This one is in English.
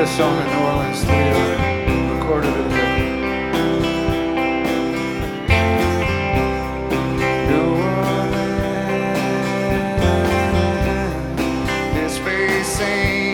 this song in New Orleans studio. Recorded it there. New Orleans is facing